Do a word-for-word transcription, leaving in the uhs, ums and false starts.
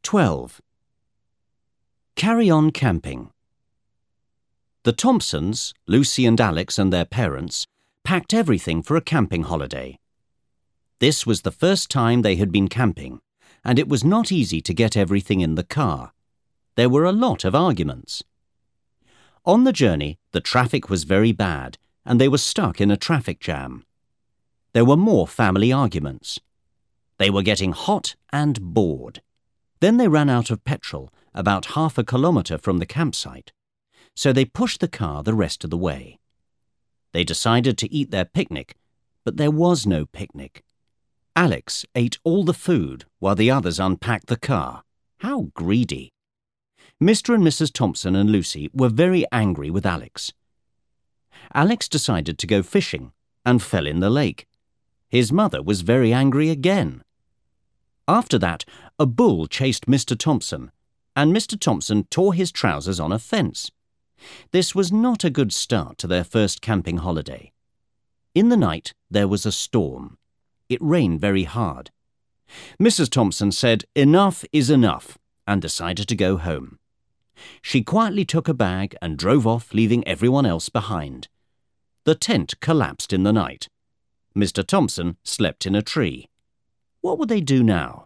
twelve. Carry on camping. The Thompsons, Lucy and Alex and their parents, packed everything for a camping holiday. This was the first time they had been camping, and it was not easy to get everything in the car. There were a lot of arguments. On the journey, the traffic was very bad, and they were stuck in a traffic jam. There were more family arguments. They were getting hot and bored. Then they ran out of petrol about half a kilometre from the campsite, so they pushed the car the rest of the way. They decided to eat their picnic, but there was no picnic. Alex ate all the food while the others unpacked the car. How greedy! Mister and Missus Thompson and Lucy were very angry with Alex. Alex decided to go fishing and fell in the lake. His mother was very angry again. After that, a bull chased Mister Thompson, and Mister Thompson tore his trousers on a fence. This was not a good start to their first camping holiday. In the night, there was a storm. It rained very hard. Missus Thompson said enough is enough and decided to go home. She quietly took a bag and drove off, leaving everyone else behind. The tent collapsed in the night. Mister Thompson slept in a tree. What would they do now?